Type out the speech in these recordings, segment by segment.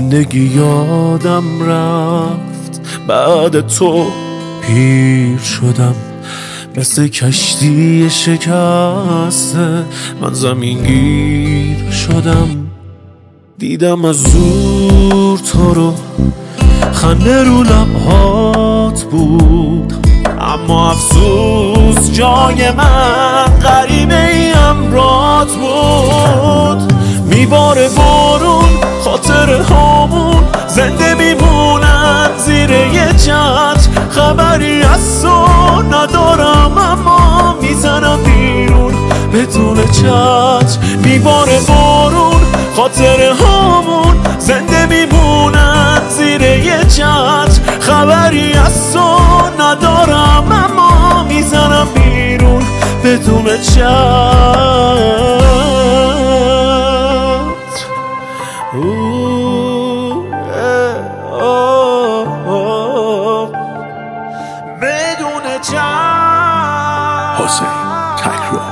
زندگی یادم رفت، بعد تو پیر شدم، مثل کشتی شکسته من زمین گیر شدم. دیدم از زور تو رو، خنده رو لبهات بود، اما افسوس جای من غریبه ای امرات بود. میباره بارون خاطر هامون، زنده میمونن زیر یه چتر، خبری از تو ندارم اما میزنم بیرون بدون چتر. میباره بارون خاطر هامون، زنده میمونن زیر یه چتر، خبری از تو ندارم اما میزنم بیرون بدون چتر. بدون چتر. حسین تکرار.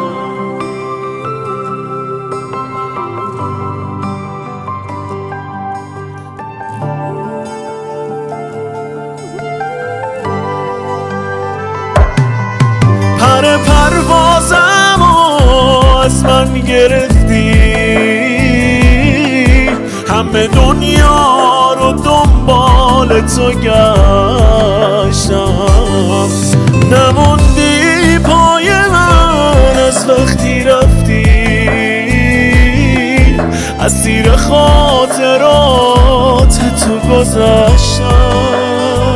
پر پروازمو از من گرفتی، همه دنیا رو دنبال تو گشتم، نموندی پای من از وقتی رفتی، اسیر خاطرات تو گذشتم.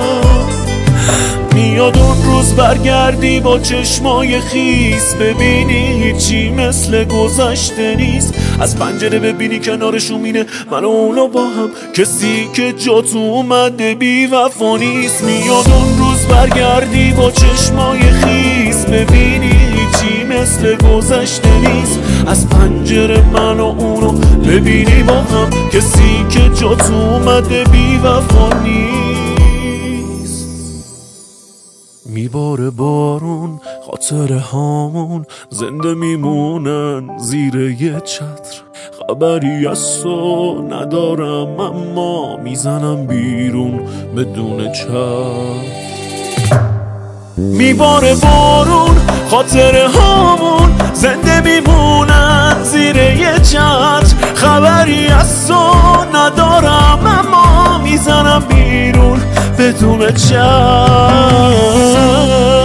میاد اون روز برگردی با چشمای خیس، ببینی هیچی مثل گذشته نیست، از پنجره ببینی کنارشون مینه من و اونو با هم، کسی که جا تو اومده بی وفا نیست. میاد اون روز برگردی با چشمای خیس، ببینی هیچی مثل گذشته نیست، از پنجره من و اونو ببینی با هم، کسی که جا تو اومده بی وفا نیست. میباره بارون خاطر هامون، زنده میمونن زیر یه چتر، خبری از تو ندارم اما میزنم بیرون بدون چتر. میباره بارون خاطر هامون، زنده میمونن زیر یه چتر، خبری از تو ندارم اما میزنم بیرون بدون چتر.